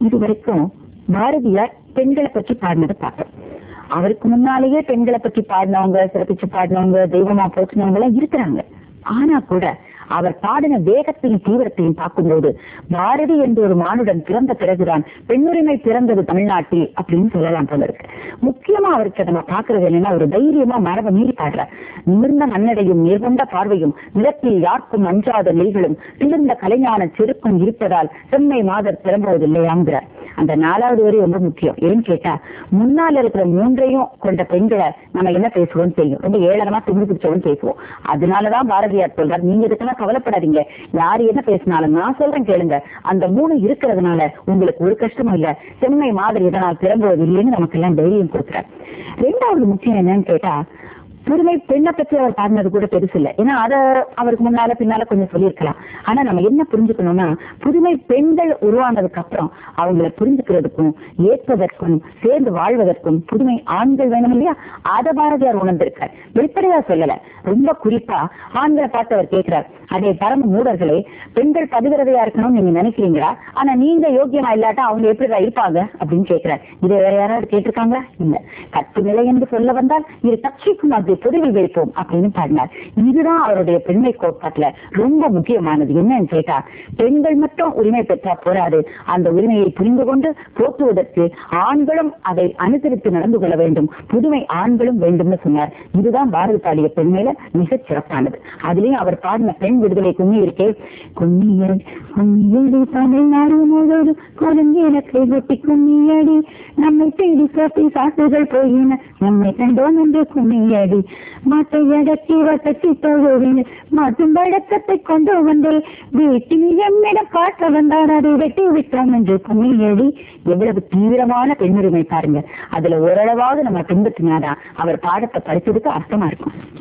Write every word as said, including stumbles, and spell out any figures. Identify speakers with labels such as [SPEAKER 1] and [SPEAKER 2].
[SPEAKER 1] இது வரைக்கும் பாரதியார் பெண்களை பற்றி பாடினதை பார்த்தோம். அவருக்கு முன்னாலேயே பெண்களை பற்றி பாடினவங்க, சிறப்பிச்சு பாடினவங்க, தெய்வமா போற்றினவங்க எல்லாம் இருக்கிறாங்க. ஆனா கூட அவர் பாடின வேகத்தையும் தீவிரத்தையும் பார்க்கும்போது பாரதி என்ற ஒரு மானுடன் பிறந்த பிறகுதான் பெண்ணுரிமை பிறந்தது தமிழ்நாட்டில் அப்படின்னு சொல்லலாம் போல இருக்கு. முக்கியமா அவருக்கு நம்ம பாக்குறது என்னன்னா, ஒரு தைரியமா மரபை மீறி பாடுறார். நிமிர்ந்த நன்னடையும் நேர்கொண்ட பார்வையும் நிலத்தில் யாருக்கும் அஞ்சாத நெய்களும் திளிர்ந்த கலைஞான செருக்கும் இருப்பதால் செம்மை மாதர் பிறம்புவது இல்லையாங்கிறார். அந்த நாலாவது வரி ரொம்ப முக்கியம். ஏன்னு கேட்டா, முன்னால் இருக்கிற மூன்றையும் கொண்ட பெண்களை நம்ம என்ன பேசுவோம்னு தெரியும், ரொம்ப ஏளனமா திமிரு பிடிச்சவன்னு பேசுவோம். அதனாலதான் பாரதியார் சொல்றார், நீங்க இதுக்கெல்லாம் கவலைப்படாதீங்க, யாரு என்ன பேசினாலும் நான் சொல்றேன் கேளுங்க, அந்த மூணு இருக்கிறதுனால உங்களுக்கு ஒரு கஷ்டமும் இல்ல, செம்மை மாதிரி இதனால் பிறம்புவது இல்லைன்னு நமக்கு எல்லாம் தைரியம் கொடுக்குறார். ரெண்டாவது முக்கியம் என்னன்னு கேட்டா, புதுமை பெண்ணை பற்றி அவர் பாடினது கூட பெருசு இல்லை. ஏன்னா அதை அவருக்கு முன்னால பின்னால கொஞ்சம் சொல்லியிருக்கலாம். ஆனா நம்ம என்ன புரிஞ்சுக்கணும்னா, புதுமை பெண்கள் உருவானதுக்கு அப்புறம் அவங்களை புரிஞ்சுக்கிறதுக்கும் ஏற்பதற்கும் சேர்ந்து வாழ்வதற்கும் புதுமை ஆண்கள் வேணும் இல்லையா, அதை பாரதியார் உணர்ந்திருக்கார். வெளிப்படையா சொல்லல, ரொம்ப குறிப்பா ஆண்களை பார்த்து அவர் கேட்கிறார், அதே பரம மூடர்களே, பெண்கள் பதிவிரதையா இருக்கணும்னு நீங்க நினைக்கிறீங்களா? ஆனா நீங்க யோக்கியமா இல்லாட்டா அவங்க எப்படிதான் இருப்பாங்க அப்படின்னு கேட்கிறார். இதை வேற யாராவது கேட்டிருக்காங்களா? இல்ல. கற்பு நிலை என்று சொல்ல வந்தால் இது கட்சிக்கும் அது பொதுவில் வைப்போம் அப்படின்னு பாடினார். இதுதான் அவருடைய பெண்மை கோட்பாட்டுல ரொம்ப முக்கியமானது. என்னன்னு கேட்டா, பெண்கள் மட்டும் உரிமை பெற்றா போராது, அந்த உரிமையை புரிந்து கொண்டு போற்றுவதற்கு ஆண்களும் அதை அனுசரித்து நடந்து கொள்ள வேண்டும், புதுமை ஆண்களும் வேண்டும்னு சொன்னார். இதுதான் பாரதி பாடிய பெண்மையில மிகச் சிறப்பானது. அதுலயும் அவர் பாடின பெண் விடுதலை கும்மி இருக்கே, கும்மியடி கும்மியடி தமிழ்நாடு முழுவது கொடுங்கீழத்தை கொட்டி கும்மியடி, நம்மை தேடி சாப்பி சாட்டுகள் போயின நம்மை கண்டோம் என்று கும்மியடி, மாட்டை அடக்கி வட்டத்தி தொழுவின் மாட்டும் வழக்கத்தை கொண்டு வந்து வீட்டில் எம்மிடம் காட்ட வந்தார், அதை வெட்டி விட்டோம் என்று கும்மியடி. எவ்வளவு தீவிரமான பெண்ணுரிமை பாருங்க. அதுல ஓரளவாவது நம்ம பின்பற்றினாதான் அவர் பாடத்தை படிச்சதுக்கு அர்த்தமா இருக்கும்.